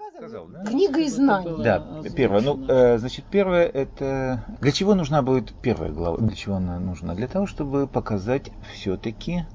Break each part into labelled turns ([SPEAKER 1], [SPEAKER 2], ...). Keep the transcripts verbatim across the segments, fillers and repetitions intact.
[SPEAKER 1] Сказал, да?
[SPEAKER 2] Книга и знания.
[SPEAKER 1] Да, первое. Ну, э, значит, первое это... Для чего нужна будет первая глава? Для чего она нужна? Для того, чтобы показать все-таки,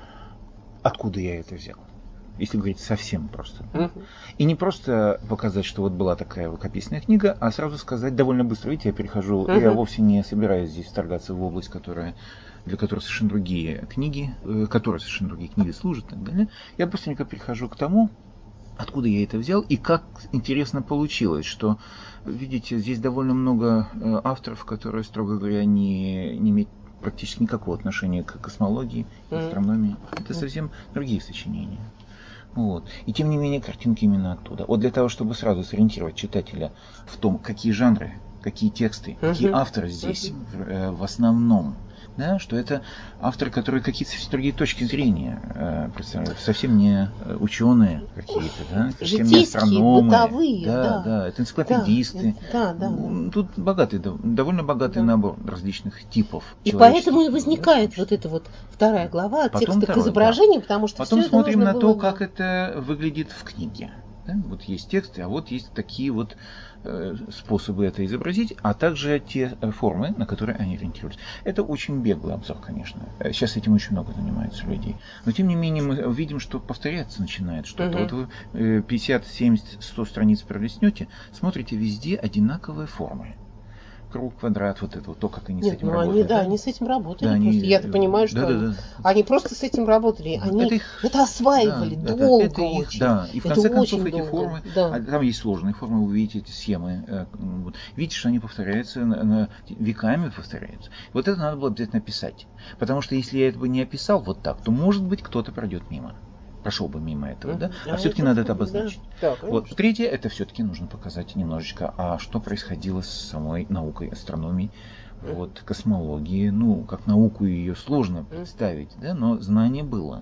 [SPEAKER 1] откуда я это взял. Если говорить совсем просто. Uh-huh. И не просто показать, что вот была такая рукописная книга, а сразу сказать довольно быстро. Видите, я перехожу, uh-huh. я вовсе не собираюсь здесь вторгаться в область, которая, для которой совершенно другие книги, э, которые совершенно другие книги служат и так далее. Я быстренько перехожу к тому, откуда я это взял и как интересно получилось, что, видите, здесь довольно много э, авторов, которые, строго говоря, не, не имеют практически никакого отношения к космологии, к астрономии. Uh-huh. Это совсем другие сочинения. Вот. И тем не менее картинки именно оттуда. Вот для того, чтобы сразу сориентировать читателя в том, какие жанры, какие тексты, uh-huh. какие авторы здесь uh-huh. в, э, в основном. Да, что это авторы, которые какие-то совсем другие точки зрения э, представляют, совсем не ученые какие-то, да, совсем не астрономы,
[SPEAKER 2] бытовые,
[SPEAKER 1] да,
[SPEAKER 2] да.
[SPEAKER 1] да, это энциклопедисты.
[SPEAKER 2] Да, да, да.
[SPEAKER 1] Тут богатый, довольно богатый да. набор различных типов.
[SPEAKER 2] И поэтому и возникает да, вот эта вот вторая глава от
[SPEAKER 1] потом
[SPEAKER 2] текста
[SPEAKER 1] второй,
[SPEAKER 2] к изображению,
[SPEAKER 1] да.
[SPEAKER 2] потому что
[SPEAKER 1] потом
[SPEAKER 2] все
[SPEAKER 1] смотрим
[SPEAKER 2] это
[SPEAKER 1] на то,
[SPEAKER 2] было...
[SPEAKER 1] как это выглядит в книге. Да? Вот есть тексты, а вот есть такие вот э, способы это изобразить, а также те формы, на которые они ориентируются. Это очень беглый обзор, конечно. Сейчас этим очень много занимаются людей. Но тем не менее мы видим, что повторяться начинает что-то. Uh-huh. Вот вы пятьдесят, семьдесят, сто страниц пролистнете, смотрите везде одинаковые формы. Круг, квадрат, вот это вот, то, как они
[SPEAKER 2] Нет,
[SPEAKER 1] с этим
[SPEAKER 2] ну
[SPEAKER 1] работали.
[SPEAKER 2] Они, да,
[SPEAKER 1] да?
[SPEAKER 2] они с этим работали.
[SPEAKER 1] Да, они...
[SPEAKER 2] Я-то понимаю, что
[SPEAKER 1] да,
[SPEAKER 2] они,
[SPEAKER 1] да, да.
[SPEAKER 2] они просто с этим работали. Они это, их... это осваивали
[SPEAKER 1] да,
[SPEAKER 2] долго
[SPEAKER 1] это их,
[SPEAKER 2] очень.
[SPEAKER 1] Да, и в конце концов эти
[SPEAKER 2] долго.
[SPEAKER 1] формы,
[SPEAKER 2] Да.
[SPEAKER 1] а там есть сложные формы, вы видите эти схемы. Видите, что они повторяются, на, на, веками повторяются. Вот это надо было обязательно писать. Потому что если я это бы не описал вот так, то, может быть, кто-то пройдет мимо. Прошел бы мимо этого, mm-hmm. да? А, а все-таки надо это обозначить. Да. Да, вот. Третье, это все-таки нужно показать немножечко, а что происходило с самой наукой астрономии, mm-hmm. вот, космологии. Ну, как науку ее сложно представить, mm-hmm. да, но знание было.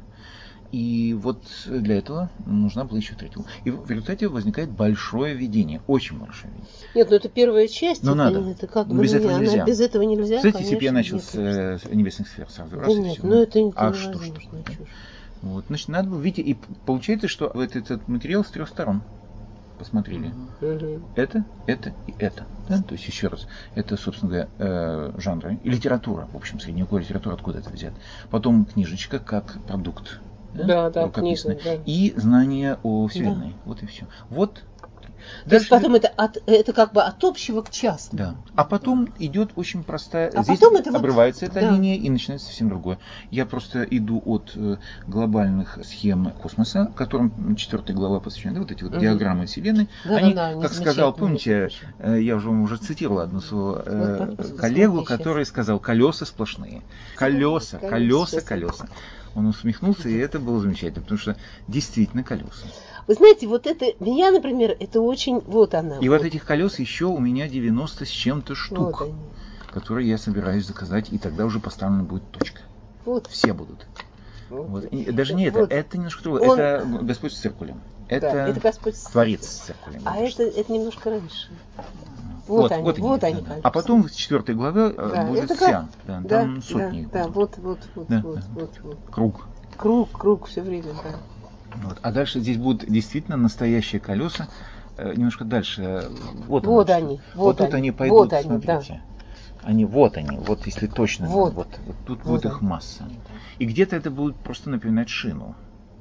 [SPEAKER 1] И вот для этого нужна была еще третья. И в результате возникает большое видение, очень большое видение.
[SPEAKER 2] Нет, ну это первая часть.
[SPEAKER 1] Но
[SPEAKER 2] это,
[SPEAKER 1] надо.
[SPEAKER 2] Это как
[SPEAKER 1] без
[SPEAKER 2] бы,
[SPEAKER 1] этого
[SPEAKER 2] она,
[SPEAKER 1] нельзя.
[SPEAKER 2] Без этого нельзя.
[SPEAKER 1] Кстати,
[SPEAKER 2] конечно,
[SPEAKER 1] если бы я начал
[SPEAKER 2] нет,
[SPEAKER 1] с э, небесных сфер сразу, раз
[SPEAKER 2] да
[SPEAKER 1] и
[SPEAKER 2] нет,
[SPEAKER 1] все.
[SPEAKER 2] Ну это, это
[SPEAKER 1] а что, что? Вот, значит, надо было видеть, и получается, что этот, этот материал с трех сторон посмотрели. Mm-hmm. Это, это и это. Да? То есть, еще раз, это, собственно говоря, э, жанры, и литература, в общем, средневековая литература, откуда это взято. Потом книжечка как продукт.
[SPEAKER 2] Да, да, книжный, да.
[SPEAKER 1] И знания о Вселенной. Да. Вот и все. Вот.
[SPEAKER 2] То есть потом это, от, это как бы от общего к частному.
[SPEAKER 1] Да. А потом идет очень простая...
[SPEAKER 2] А
[SPEAKER 1] Здесь
[SPEAKER 2] потом это
[SPEAKER 1] обрывается
[SPEAKER 2] вот...
[SPEAKER 1] эта
[SPEAKER 2] да.
[SPEAKER 1] линия и начинается совсем другое. Я просто иду от э, глобальных схем космоса, которым четвертая глава посвящена, да, вот эти вот угу. диаграммы Вселенной.
[SPEAKER 2] Да,
[SPEAKER 1] они,
[SPEAKER 2] да, да,
[SPEAKER 1] как сказал, помните, э, я уже вам уже цитировал одну свою э, вот коллегу, который сказал, колеса сплошные. Колеса, колеса, колеса. Он усмехнулся, и это было замечательно, потому что действительно колеса.
[SPEAKER 2] Вы знаете, вот это, меня, например, это очень, вот она.
[SPEAKER 1] И вот, вот этих колес еще у меня девяносто с чем-то штук, вот которые я собираюсь заказать, и тогда уже поставлена будет точка. Вот. Все будут. Вот. Вот. И даже не это, вот. Это немножко другое, Он... это Господь с циркулем. Это, да, это Господь Творец с циркулем.
[SPEAKER 2] А это, это немножко раньше. Вот,
[SPEAKER 1] вот,
[SPEAKER 2] они,
[SPEAKER 1] вот,
[SPEAKER 2] вот
[SPEAKER 1] они.
[SPEAKER 2] они.
[SPEAKER 1] А потом в четвертой главе да, будет вся. Как... Да,
[SPEAKER 2] да,
[SPEAKER 1] там сотни.
[SPEAKER 2] Да, да, вот, вот, вот,
[SPEAKER 1] да,
[SPEAKER 2] вот,
[SPEAKER 1] да.
[SPEAKER 2] вот, вот.
[SPEAKER 1] Круг.
[SPEAKER 2] Круг, круг все время, да.
[SPEAKER 1] Вот. А дальше здесь будут действительно настоящие колеса. Э, немножко дальше. Вот,
[SPEAKER 2] вот они.
[SPEAKER 1] Вот,
[SPEAKER 2] вот
[SPEAKER 1] тут
[SPEAKER 2] они,
[SPEAKER 1] они пойдут,
[SPEAKER 2] вот они,
[SPEAKER 1] смотрите.
[SPEAKER 2] Да.
[SPEAKER 1] Они, вот они, вот если точно.
[SPEAKER 2] Вот,
[SPEAKER 1] вот, вот тут
[SPEAKER 2] вот
[SPEAKER 1] будет их масса. И где-то это будет просто напоминать шину.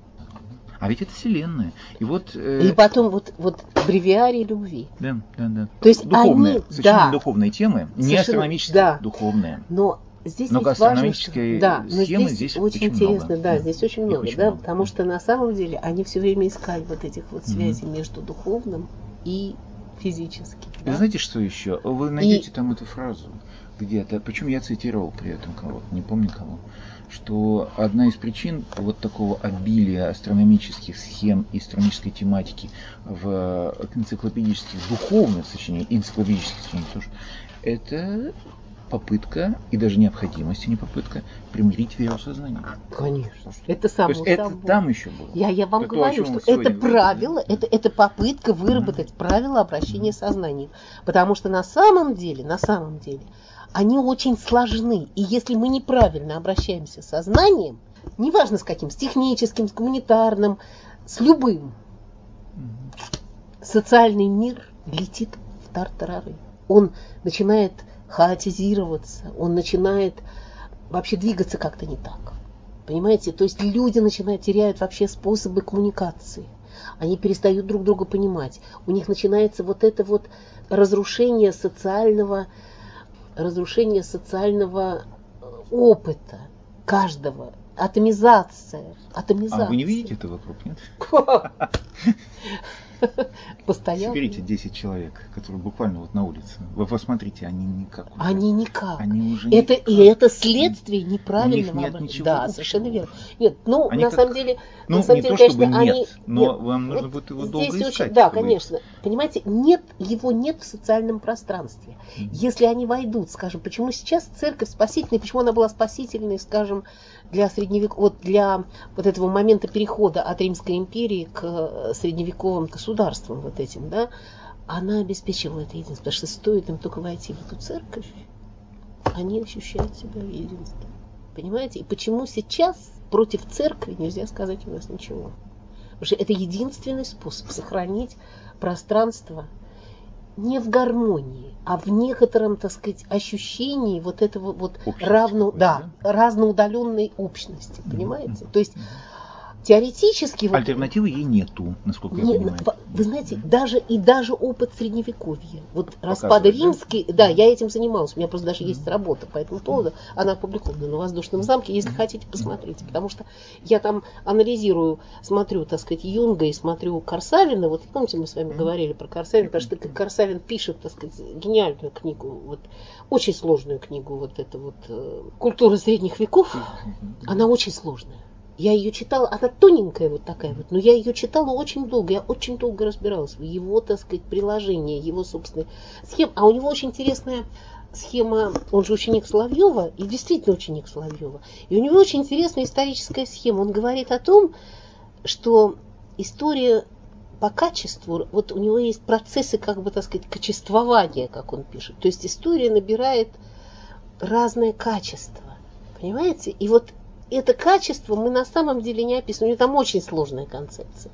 [SPEAKER 1] А ведь это Вселенная. И вот. Э...
[SPEAKER 2] И потом вот, вот бревиарий любви.
[SPEAKER 1] Да, да, да.
[SPEAKER 2] То есть
[SPEAKER 1] духовные,
[SPEAKER 2] они,
[SPEAKER 1] совершенно
[SPEAKER 2] да,
[SPEAKER 1] духовные темы, не
[SPEAKER 2] совершенно,
[SPEAKER 1] астрономические,
[SPEAKER 2] да.
[SPEAKER 1] духовные.
[SPEAKER 2] Но здесь
[SPEAKER 1] но
[SPEAKER 2] важно,
[SPEAKER 1] астрономические
[SPEAKER 2] да,
[SPEAKER 1] схемы
[SPEAKER 2] здесь,
[SPEAKER 1] здесь
[SPEAKER 2] очень,
[SPEAKER 1] очень
[SPEAKER 2] интересно,
[SPEAKER 1] много.
[SPEAKER 2] да, здесь очень много,
[SPEAKER 1] очень
[SPEAKER 2] да,
[SPEAKER 1] много,
[SPEAKER 2] потому
[SPEAKER 1] да.
[SPEAKER 2] что на самом деле они все время искали вот этих вот связей mm-hmm. между духовным и физическим.
[SPEAKER 1] Да? Вы знаете, что еще? Вы найдете и... там эту фразу где-то, причем я цитировал при этом кого-то, не помню кого, что одна из причин вот такого обилия астрономических схем и астрономической тематики в энциклопедических духовных сочинениях, энциклопедических сочинениях тоже, это попытка, и даже необходимость, и не попытка, примирить веру сознания.
[SPEAKER 2] Конечно. Это само собой.
[SPEAKER 1] Это там еще было.
[SPEAKER 2] Я, я вам это говорю, что это правило, да? это, это попытка выработать mm-hmm. правила обращения mm-hmm. сознанием. Потому что на самом деле, на самом деле, они очень сложны. И если мы неправильно обращаемся с сознанием, неважно с каким, с техническим, с гуманитарным, с любым, социальный мир летит в тартарары. Он начинает хаотизироваться, он начинает вообще двигаться как-то не так. Понимаете? То есть люди начинают теряют вообще способы коммуникации. Они перестают друг друга понимать. У них начинается вот это вот разрушение социального, разрушение социального опыта каждого. Атомизация. Атомизация.
[SPEAKER 1] А вы не видите это вокруг, нет?
[SPEAKER 2] Постоянно.
[SPEAKER 1] Соберите десять человек, которые буквально вот на улице. Вы посмотрите, они никак. Уже,
[SPEAKER 2] они никак.
[SPEAKER 1] Они уже
[SPEAKER 2] это,
[SPEAKER 1] никак.
[SPEAKER 2] И это следствие неправильного.
[SPEAKER 1] У них нет ничего
[SPEAKER 2] да,
[SPEAKER 1] общего.
[SPEAKER 2] Совершенно верно. Нет, ну,
[SPEAKER 1] они
[SPEAKER 2] на
[SPEAKER 1] как...
[SPEAKER 2] самом деле,
[SPEAKER 1] ну,
[SPEAKER 2] на самом
[SPEAKER 1] не
[SPEAKER 2] деле,
[SPEAKER 1] то,
[SPEAKER 2] конечно,
[SPEAKER 1] чтобы
[SPEAKER 2] они...
[SPEAKER 1] нет, но
[SPEAKER 2] нет,
[SPEAKER 1] вам нужно
[SPEAKER 2] вот
[SPEAKER 1] будет его
[SPEAKER 2] долго
[SPEAKER 1] очень...
[SPEAKER 2] искать. Да,
[SPEAKER 1] чтобы...
[SPEAKER 2] конечно. Понимаете, нет, его нет в социальном пространстве. Mm-hmm. Если они войдут, скажем, почему сейчас церковь спасительная, почему она была спасительной, скажем, для средневек... вот для вот этого момента перехода от Римской империи к средневековым государствам вот этим, да, она обеспечивала это единство, потому что стоит им только войти в эту церковь, они ощущают себя в единстве. Понимаете? И почему сейчас против церкви нельзя сказать у нас ничего? Потому что это единственный способ сохранить пространство не в гармонии, а в некотором, так сказать, ощущении вот этого вот равно, да, да? разноудаленной общности. Понимаете? Mm-hmm. То есть теоретически...
[SPEAKER 1] Альтернативы вот, ей нету, насколько я
[SPEAKER 2] не,
[SPEAKER 1] понимаю.
[SPEAKER 2] Вы знаете, даже и даже опыт средневековья, вот распада римский, да? да, я этим занималась, у меня просто даже mm-hmm. есть работа по этому поводу, mm-hmm. она опубликована на Воздушном замке, если mm-hmm. хотите, посмотрите, потому что я там анализирую, смотрю, так сказать, Юнга и смотрю Корсавина, вот помните, мы с вами mm-hmm. говорили про Корсавина, потому что Корсавин пишет, так сказать, гениальную книгу, вот, очень сложную книгу, вот эта вот «Культура средних веков», mm-hmm. она очень сложная. Я ее читала, она тоненькая вот такая вот, но я ее читала очень долго, я очень долго разбиралась в его, так сказать, приложении, его собственной схемы. А у него очень интересная схема, он же ученик Соловьева, и действительно ученик Соловьева. И у него очень интересная историческая схема. Он говорит о том, что история по качеству, вот у него есть процессы, как бы, так сказать, качествования, как он пишет. То есть история набирает разное качество, понимаете? И вот это качество мы на самом деле не описываем. У нее там очень сложная концепция.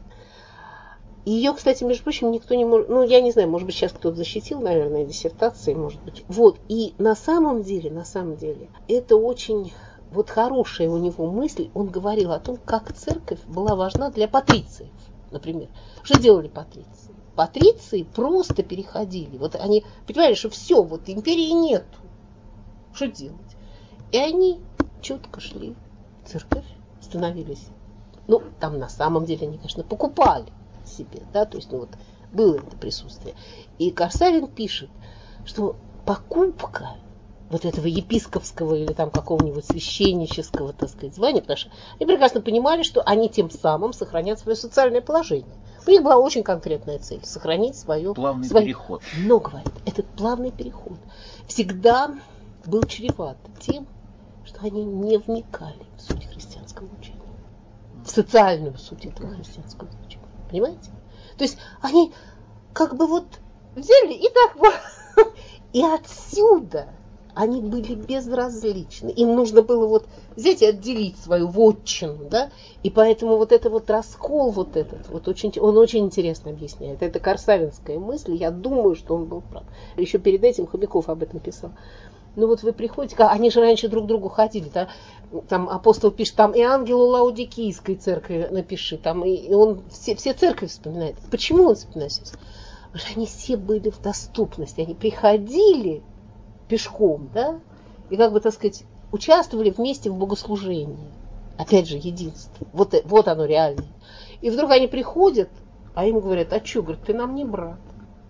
[SPEAKER 2] Ее, кстати, между прочим, никто не может... Ну, я не знаю, может быть, сейчас кто-то защитил, наверное, диссертации, может быть. Вот. И на самом деле, на самом деле, это очень вот хорошая у него мысль. Он говорил о том, как церковь была важна для патрициев, например. Что делали патриции? Патриции просто переходили. Вот они понимали, что все, вот империи нету. Что делать? И они четко шли в церковь, становились. Ну, там на самом деле они, конечно, покупали себе, да, то есть, ну вот, было это присутствие. И Корсавин пишет, что покупка вот этого епископского или там какого-нибудь священнического, так сказать, звания, потому что они прекрасно понимали, что они тем самым сохранят свое социальное положение. У них была очень конкретная цель – сохранить свое...
[SPEAKER 1] Плавный
[SPEAKER 2] свое...
[SPEAKER 1] переход.
[SPEAKER 2] Но, говорит, этот плавный переход всегда был чреват тем, что они не вникали в суть христианского учения, в социальную суть этого христианского учения. Понимаете? То есть они как бы вот взяли и так вот. И отсюда они были безразличны. Им нужно было вот взять и отделить свою вотчину, да? И поэтому вот это вот раскол вот этот, вот очень, он очень интересно объясняет. Это корсавинская мысль, я думаю, что он был прав. Еще перед этим Хомяков об этом писал. Ну вот вы приходите, они же раньше друг к другу ходили, да? Там апостол пишет, там и ангелу Лаудикийской церкви напиши, там и, и он все, все церкви вспоминает. Почему он вспоминает? Потому что они все были в доступности, они приходили пешком, да, и как бы, так сказать, участвовали вместе в богослужении. Опять же, единство. Вот, вот оно реальное. И вдруг они приходят, а им говорят, а что, говорят, ты нам не брат.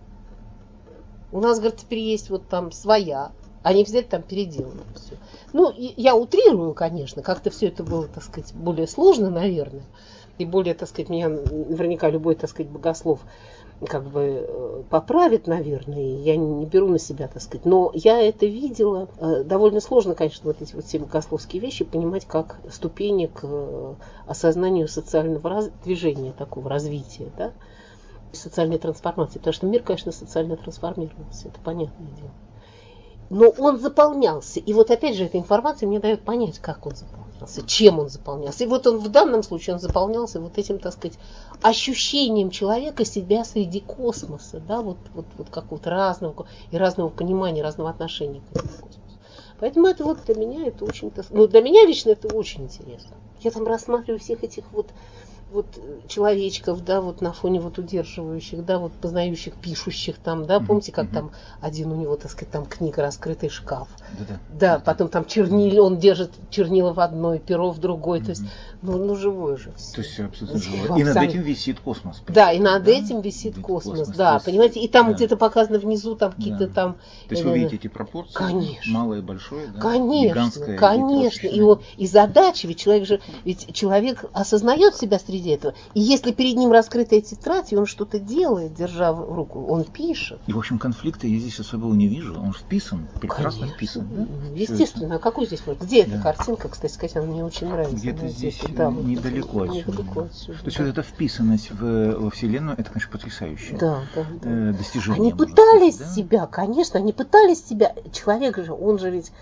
[SPEAKER 2] У нас, говорит, теперь есть вот там своя. Они взяли там переделали все. Ну, я утрирую, конечно, как-то все это было, так сказать, более сложно, наверное. И более, так сказать, меня наверняка любой, так сказать, богослов как бы поправит, наверное, я не беру на себя, так сказать. Но я это видела. Довольно сложно, конечно, вот эти вот все богословские вещи понимать как ступени к осознанию социального раз... движения, такого развития, да, социальной трансформации. Потому что мир, конечно, социально трансформировался, это понятное дело. Но он заполнялся. И вот опять же эта информация мне дает понять, как он заполнялся. заполнялся, чем он заполнялся. И вот он в данном случае он заполнялся вот этим, так сказать, ощущением человека себя среди космоса, да, вот, вот, вот какого-то разного, и разного понимания, разного отношения к этому космосу. Поэтому это вот для меня это очень, ну для меня лично это очень интересно. Я там рассматриваю всех этих вот вот человечков, да, вот на фоне вот удерживающих, да, вот познающих, пишущих там, да, помните, как mm-hmm. там один у него, так сказать, там книга «Раскрытый шкаф». Да, да, потом там чернила, он держит чернила в одной, перо в другой, mm-hmm. то есть, ну, ну живое же все.
[SPEAKER 1] То есть все абсолютно живое. И над этим висит космос.
[SPEAKER 2] Да, и над да? этим висит Вид космос, космос, да, есть, понимаете, и там да. где-то показано внизу, там какие-то да. там...
[SPEAKER 1] То есть вы видите эти пропорции?
[SPEAKER 2] Конечно.
[SPEAKER 1] Малое и большое, да?
[SPEAKER 2] Конечно, конечно. И, его, и задача, ведь человек же, ведь человек осознает себя среди этого. И если перед ним раскрытая тетрадь, и он что-то делает, держа в руку, он пишет.
[SPEAKER 1] И, в общем, конфликта я здесь особого не вижу. Он вписан, прекрасно Конечно. вписан. Да?
[SPEAKER 2] Естественно. А какой здесь может? Где да. эта картинка, кстати сказать, она мне очень нравится.
[SPEAKER 1] Где-то здесь да, недалеко вот, отсюда. Недалеко отсюда. То есть да. вот эта вписанность в, во Вселенную, это, конечно, потрясающее
[SPEAKER 2] да, да, да.
[SPEAKER 1] Э, достижение.
[SPEAKER 2] Они пытались
[SPEAKER 1] сказать, да?
[SPEAKER 2] себя, конечно, они пытались себя. Человек же, он же ведь...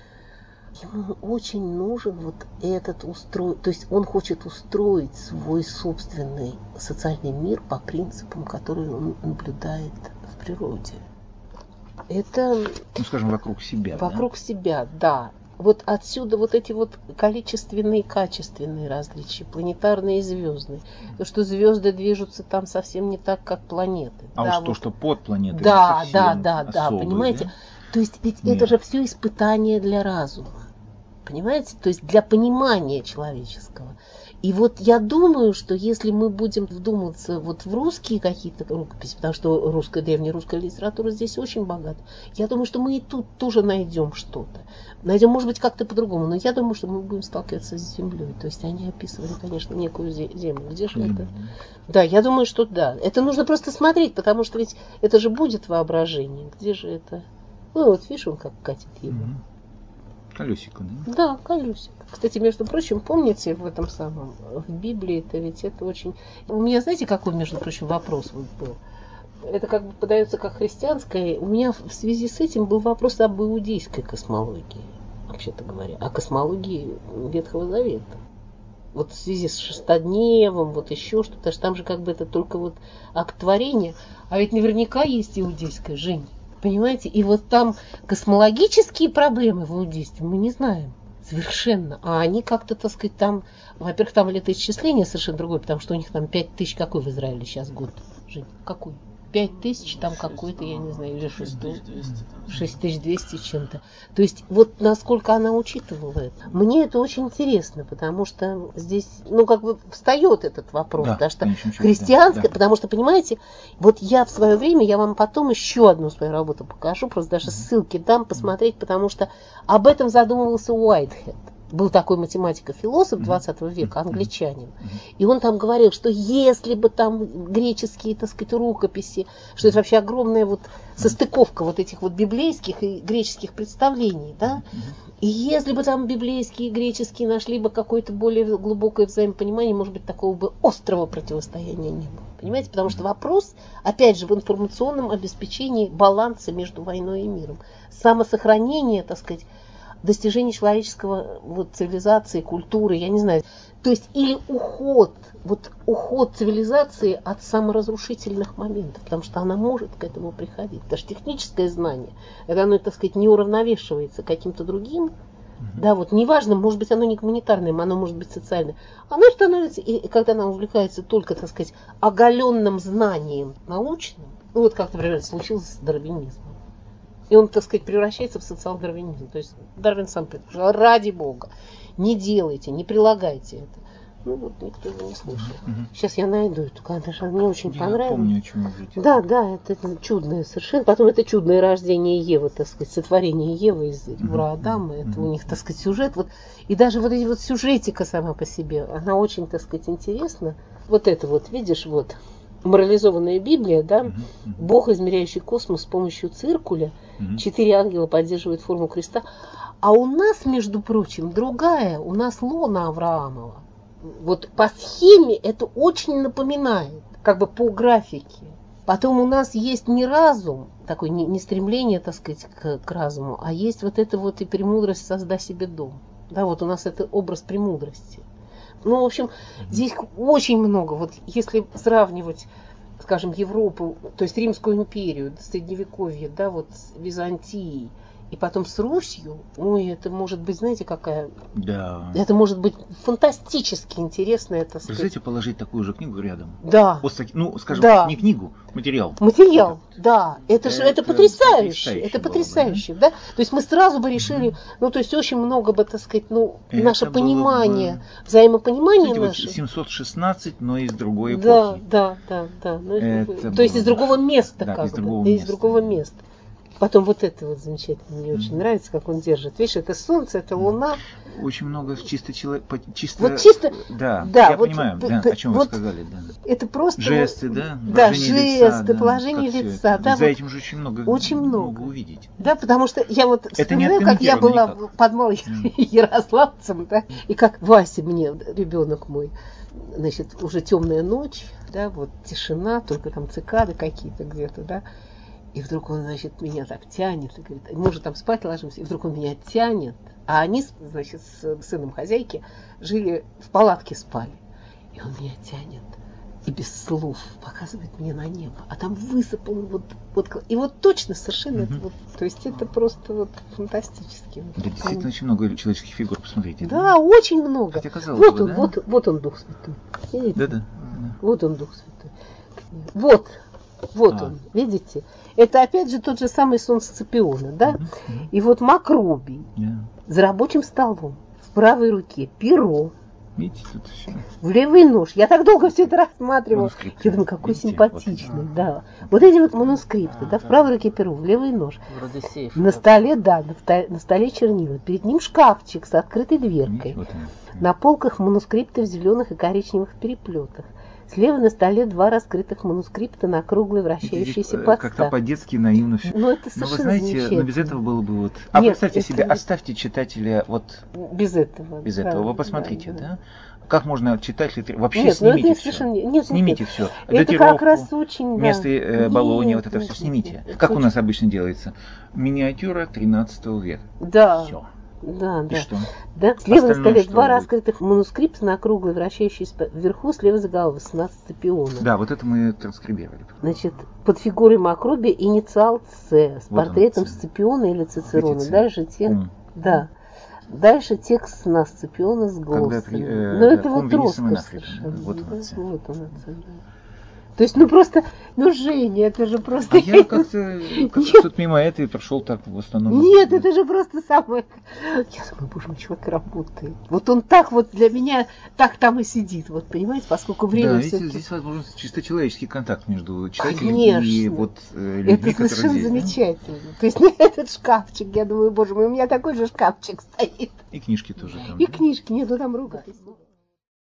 [SPEAKER 2] Ему очень нужен вот этот устрой, то есть он хочет устроить свой собственный социальный мир по принципам, которые он наблюдает в природе. Это,
[SPEAKER 1] ну, скажем, вокруг себя.
[SPEAKER 2] Вокруг
[SPEAKER 1] да?
[SPEAKER 2] себя, да. Вот отсюда вот эти вот количественные и качественные различия, планетарные и звездные. То, что звезды движутся там совсем не так, как планеты.
[SPEAKER 1] А
[SPEAKER 2] да,
[SPEAKER 1] уж вот. то, что под планетой,
[SPEAKER 2] да, да, да, да, понимаете?
[SPEAKER 1] Да?
[SPEAKER 2] То есть ведь
[SPEAKER 1] Нет.
[SPEAKER 2] это же все испытание для разума. Понимаете? То есть для понимания человеческого. И вот я думаю, что если мы будем вдуматься вот в русские какие-то рукописи, потому что русская, древнерусская литература здесь очень богата, я думаю, что мы и тут тоже найдем что-то. Найдем, может быть, как-то по-другому, но я думаю, что мы будем сталкиваться с землей. То есть они описывали, конечно, некую землю. Где же mm-hmm. это? Да, я думаю, что да. Это нужно просто смотреть, потому что ведь это же будет воображение. Где же это? Ну вот, видишь, он как катит его. Mm-hmm.
[SPEAKER 1] Колесико, да?
[SPEAKER 2] Да, колесико. Кстати, между прочим, помните в этом самом, в Библии, это ведь это очень... У меня, знаете, какой, между прочим, вопрос вот был? Это как бы подается как христианское. У меня в связи с этим был вопрос об иудейской космологии, вообще-то говоря, о космологии Ветхого Завета. Вот в связи с шестодневом, вот еще что-то, там же как бы это только вот акт творения, а ведь наверняка есть иудейская жизнь. Понимаете? И вот там космологические проблемы в иудействе мы не знаем совершенно. А они как-то, так сказать, там... Во-первых, там летоисчисление совершенно другое, потому что у них там пять тысяч... Какой в Израиле сейчас год? Жень, какой? пять тысяч там какой-то, я не знаю, или шесть тысяч двести чем-то. То есть вот насколько она учитывала это. Мне это очень интересно, потому что здесь, ну, как бы встает этот вопрос, да, потому что христианское, да, да. потому что, понимаете, вот я в свое время, я вам потом еще одну свою работу покажу, просто даже ссылки дам посмотреть, потому что об этом задумывался Уайтхед. Был такой математик-философ двадцатого века, англичанин. И он там говорил, что если бы там греческие, так сказать, рукописи, что это вообще огромная вот состыковка вот этих вот библейских и греческих представлений, да, и если бы там библейские и греческие нашли бы какое-то более глубокое взаимопонимание, может быть, такого бы острого противостояния не было. Понимаете? Потому что вопрос, опять же, в информационном обеспечении баланса между войной и миром. Самосохранение, так сказать, достижение человеческого вот, цивилизации, культуры, я не знаю. То есть или уход, вот уход цивилизации от саморазрушительных моментов, потому что она может к этому приходить. Потому что техническое знание, это оно, так сказать, не уравновешивается каким-то другим, mm-hmm. да, вот неважно, может быть, оно не гуманитарное, оно может быть социальное. Оно становится, и когда оно увлекается только, так сказать, оголенным знанием научным, ну вот как, например, случилось с дарвинизмом. И он, так сказать, превращается в социал-дарвинизм. То есть Дарвин сам предположил, ради Бога, не делайте, не прилагайте это. Ну вот никто его не слышал. Угу. Сейчас я найду эту, конечно, мне очень я понравилось. Я
[SPEAKER 1] помню, о чем вы говорите.
[SPEAKER 2] Да, да, это, это чудное совершенно. Потом это чудное рождение Евы, так сказать, сотворение Евы из ребра Адама. Угу. Это у них, так сказать, сюжет. Вот. И даже вот эти вот сюжетика сама по себе, она очень, так сказать, интересна. Вот это вот, видишь, вот. Морализованная Библия, да, uh-huh, uh-huh. Бог, измеряющий космос с помощью циркуля, uh-huh. четыре ангела поддерживают форму креста. А у нас, между прочим, другая, у нас лона Авраамова. Вот по схеме это очень напоминает, как бы по графике. Потом у нас есть не разум, такое не, не стремление, так сказать, к, к разуму, а есть вот это вот и премудрость «создай себе дом». Да, вот у нас это образ премудрости. Ну, в общем, здесь очень много. Вот если сравнивать, скажем, Европу, то есть Римскую империю, Средневековье, да, вот с Византией, и потом с Русью, ой, это может быть, знаете, какая...
[SPEAKER 1] Да.
[SPEAKER 2] Это может быть фантастически интересно. Это,
[SPEAKER 1] представляете, положить такую же книгу рядом?
[SPEAKER 2] Да.
[SPEAKER 1] Вот, ну, скажем,
[SPEAKER 2] да.
[SPEAKER 1] не книгу, материал.
[SPEAKER 2] Материал, это, да. Это же это, это потрясающе. Это потрясающе, бы, да? да? То есть мы сразу бы решили, mm-hmm. ну, то есть очень много бы, так сказать, ну, это наше понимание, бы... взаимопонимание
[SPEAKER 1] знаете,
[SPEAKER 2] наше.
[SPEAKER 1] Вот семьсот шестнадцать, но из другой эпохи.
[SPEAKER 2] Да, да, да, да. Ну, это то есть из другого места,
[SPEAKER 1] да,
[SPEAKER 2] как
[SPEAKER 1] из
[SPEAKER 2] бы.
[SPEAKER 1] Другого
[SPEAKER 2] да,
[SPEAKER 1] места.
[SPEAKER 2] Из другого места. Потом вот это вот замечательно, мне mm-hmm. очень нравится, как он держит. Видишь, это солнце, это луна.
[SPEAKER 1] Очень много чисто человек, чисто.
[SPEAKER 2] Вот чисто.
[SPEAKER 1] Да,
[SPEAKER 2] да
[SPEAKER 1] я
[SPEAKER 2] вот,
[SPEAKER 1] понимаю,
[SPEAKER 2] п-
[SPEAKER 1] да,
[SPEAKER 2] п-
[SPEAKER 1] о чем
[SPEAKER 2] вот
[SPEAKER 1] вы сказали, да.
[SPEAKER 2] Это просто
[SPEAKER 1] жесты, да,
[SPEAKER 2] да, жесты,
[SPEAKER 1] лица, да,
[SPEAKER 2] положение лица, да.
[SPEAKER 1] За
[SPEAKER 2] вот,
[SPEAKER 1] этим же очень много,
[SPEAKER 2] очень много.
[SPEAKER 1] много увидеть.
[SPEAKER 2] Да, потому что я вот
[SPEAKER 1] это
[SPEAKER 2] вспоминаю, как я была никак. под малым mm. ярославцем, да, и как Вася мне, ребенок мой, значит, уже темная ночь, да, вот тишина, только там цикады какие-то где-то, да. И вдруг он, значит, меня так тянет, и говорит, мы уже там спать ложимся, и вдруг он меня тянет. А они, значит, с сыном хозяйки жили в палатке, спали. И он меня тянет, и без слов показывает мне на небо. А там высыпал вот, вот и вот точно совершенно, mm-hmm. это вот, то есть это просто вот фантастически.
[SPEAKER 1] Да, действительно, очень много человеческих фигур, посмотрите.
[SPEAKER 2] Да, да? очень много.
[SPEAKER 1] Хотя, казалось
[SPEAKER 2] вот
[SPEAKER 1] бы,
[SPEAKER 2] он,
[SPEAKER 1] да?
[SPEAKER 2] вот, вот он, Дух Святой. Видите?
[SPEAKER 1] Да, да.
[SPEAKER 2] Вот он, Дух Святой. Вот. Вот а. он, видите? Это опять же тот же самый сон Сципиона, да? Mm-hmm. И вот Макробий yeah. за рабочим столом, в правой руке перо,
[SPEAKER 1] видите, тут все.
[SPEAKER 2] В левый нож. Я так долго все это рассматривала. Я думаю, какой видите? Симпатичный, вот. Да. Вот эти вот манускрипты, а, да, в правой руке перо, в левый нож.
[SPEAKER 3] Вроде сейф.
[SPEAKER 2] На столе, да, на, на столе чернила. Перед ним шкафчик с открытой дверкой. Вот на полках манускрипты в зеленых и коричневых переплетах. Слева на столе два раскрытых манускрипта на круглой вращающейся подставке.
[SPEAKER 1] Как-то по-детски наивно все.
[SPEAKER 2] Ну, это совершенно
[SPEAKER 1] но вы знаете, но без этого было бы вот... А
[SPEAKER 2] Нет,
[SPEAKER 1] представьте
[SPEAKER 2] это...
[SPEAKER 1] себе, оставьте читателя вот...
[SPEAKER 2] Без этого.
[SPEAKER 1] Без
[SPEAKER 2] да,
[SPEAKER 1] этого. Вы посмотрите, да? да? Как можно читать литер... Вообще
[SPEAKER 2] нет,
[SPEAKER 1] снимите
[SPEAKER 2] нет,
[SPEAKER 1] все.
[SPEAKER 2] Совершенно... Нет,
[SPEAKER 1] снимите
[SPEAKER 2] нет,
[SPEAKER 1] все.
[SPEAKER 2] Это
[SPEAKER 1] Датировку,
[SPEAKER 2] как раз очень...
[SPEAKER 1] место
[SPEAKER 2] да.
[SPEAKER 1] э, Болония,
[SPEAKER 2] нет,
[SPEAKER 1] вот это
[SPEAKER 2] нет,
[SPEAKER 1] все снимите.
[SPEAKER 2] Нет, нет,
[SPEAKER 1] как
[SPEAKER 2] очень...
[SPEAKER 1] у нас обычно делается? Миниатюра тринадцатого века.
[SPEAKER 2] Да.
[SPEAKER 1] Все.
[SPEAKER 2] Да,
[SPEAKER 1] и
[SPEAKER 2] да.
[SPEAKER 1] что?
[SPEAKER 2] Да. Слева на столе два
[SPEAKER 1] будет?
[SPEAKER 2] раскрытых манускрипта на круглой вращающейся вверху, слева заголовок сна Сципиона.
[SPEAKER 1] Да, вот это мы транскрибировали.
[SPEAKER 2] Значит, под фигурой Макробия инициал С с вот портретом он, Сципиона или Цицерона. Видите? Дальше текст, mm. да. Дальше текст сна Сципиона с голосом.
[SPEAKER 1] Э,
[SPEAKER 2] Но
[SPEAKER 1] да,
[SPEAKER 2] это вот роскошь совершенно.
[SPEAKER 1] Вот
[SPEAKER 2] да?
[SPEAKER 1] он,
[SPEAKER 2] вот он, да. То есть, ну просто, ну Женя, это же просто...
[SPEAKER 1] А я как-то, как-то тут мимо этого прошел так в основном.
[SPEAKER 2] Нет, это же просто самое... Я думаю, боже мой, человек работает. Вот он так вот для меня, так там и сидит, вот понимаете, поскольку время
[SPEAKER 1] да,
[SPEAKER 2] все...
[SPEAKER 1] Да, здесь возможен чисто человеческий контакт между читателем
[SPEAKER 2] Конечно.
[SPEAKER 1] и вот э, людьми,
[SPEAKER 2] это совершенно
[SPEAKER 1] здесь,
[SPEAKER 2] замечательно. Да? То есть ну, этот шкафчик, я думаю, боже мой, у меня такой же шкафчик стоит.
[SPEAKER 1] И книжки тоже там.
[SPEAKER 2] И книжки, нет, ну там рукопись.